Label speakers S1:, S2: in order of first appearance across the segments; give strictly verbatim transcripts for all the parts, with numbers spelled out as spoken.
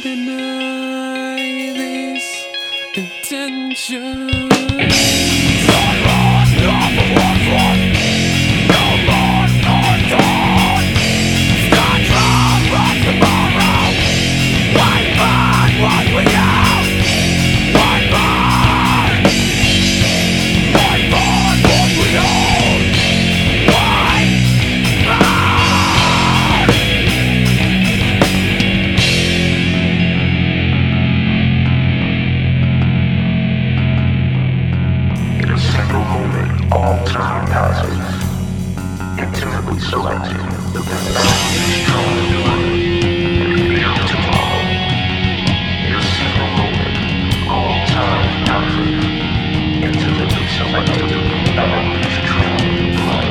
S1: deny this intention.
S2: All time passes, intimately selecting the best tomorrow. In a single moment, all time passes, intimately selecting the best tomorrow.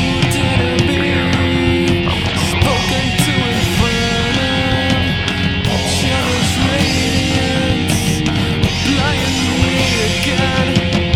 S1: Spoken to in front of jealous radiance, blindly again.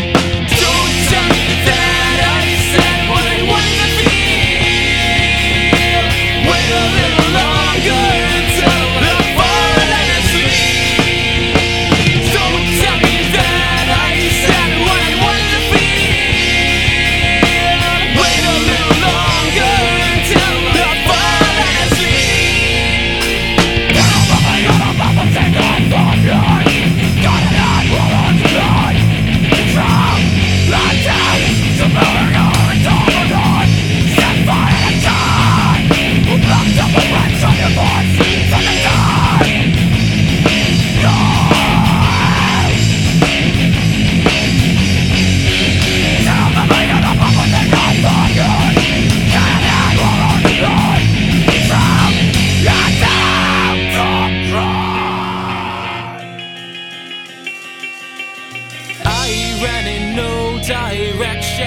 S1: Ran in no direction,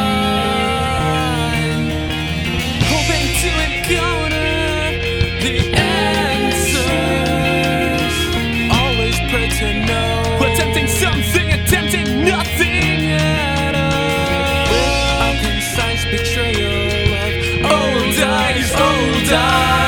S1: hoping to encounter the answers. Always pray to know, attempting something, attempting nothing at all. A concise betrayal of old eyes, old eyes.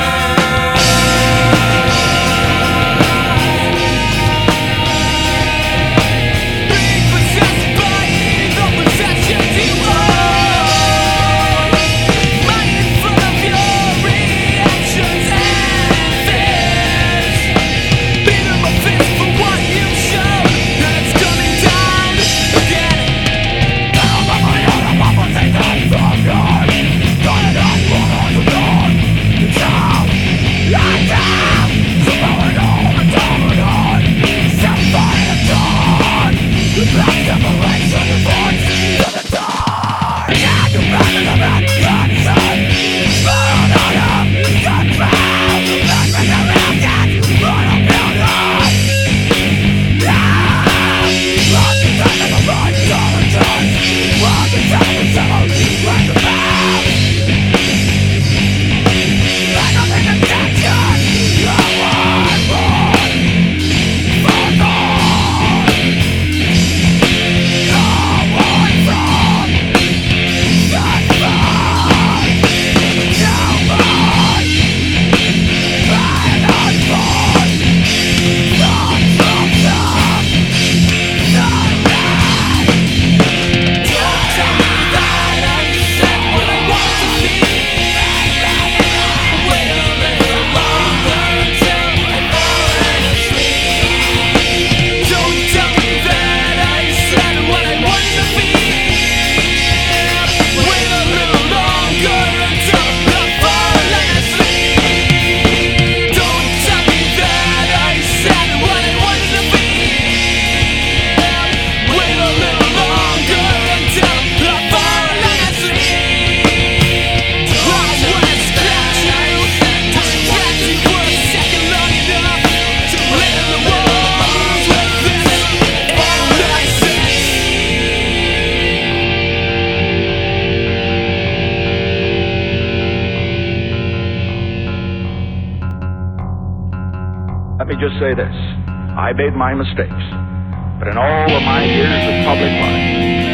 S3: Let me just say this. I made my mistakes, but in all of my years of public life,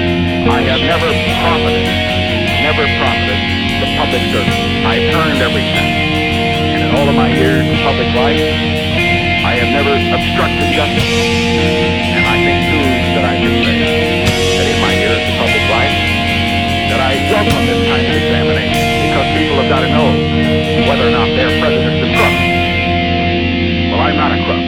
S3: I have never profited, never profited the public service. I've earned every cent. And in all of my years of public life, I have have never obstructed justice. And I think, too, that I can say that in my years of public life, that I welcome this kind of examination, because people have got to know whether or not their president's a crook. Well, I'm not a crook.